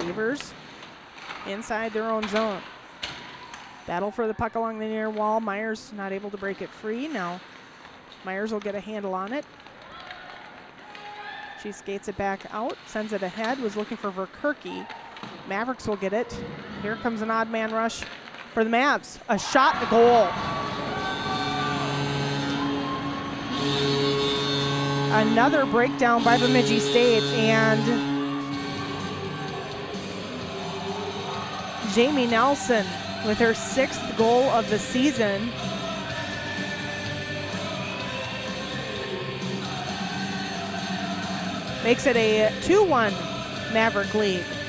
Beavers inside their own zone. Battle for the puck along the near wall. Myers not able to break it free. Now Myers will get a handle on it. She skates it back out, sends it ahead, was looking for Verkerke. Mavericks will get it. Here comes an odd man rush for the Mavs. A shot, a goal. Another breakdown by Bemidji State, and Jamie Nelson with her 6th goal of the season. Makes it a 2-1 Maverick lead.